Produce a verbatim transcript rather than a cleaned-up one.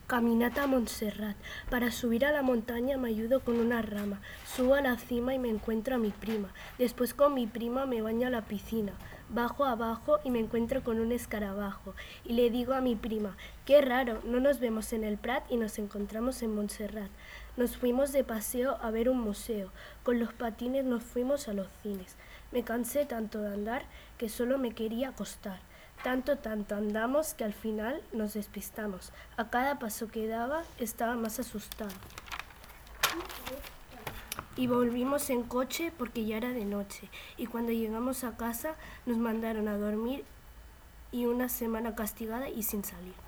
Caminata a Montserrat. Para subir a la montaña me ayudo con una rama. Subo a la cima y me encuentro a mi prima. Después con mi prima me baño a la piscina. Bajo abajo y me encuentro con un escarabajo. Y le digo a mi prima, qué raro, no nos vemos en el Prat y nos encontramos en Montserrat. Nos fuimos de paseo a ver un museo. Con los patines nos fuimos a los cines. Me cansé tanto de andar que solo me quería acostar. Tanto, tanto andamos que al final nos despistamos. A cada paso que daba estaba más asustada. Y volvimos en coche porque ya era de noche. Y cuando llegamos a casa nos mandaron a dormir y una semana castigada y sin salir.